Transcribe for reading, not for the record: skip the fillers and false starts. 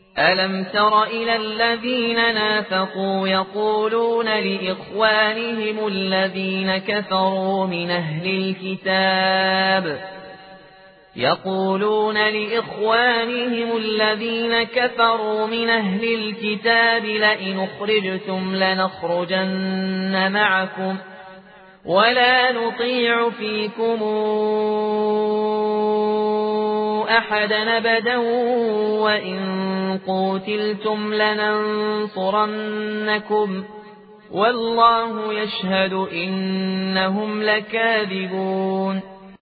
ألم تر إلى الذين نافقوا يقولون لإخوانهم الذين كفروا من أهل الكتاب لئن أخرجتم لنخرجن معكم ولا نطيع فيكم أحدا أبدا وإن قوتلتم لننصرنكم والله يشهد إنهم لكاذبون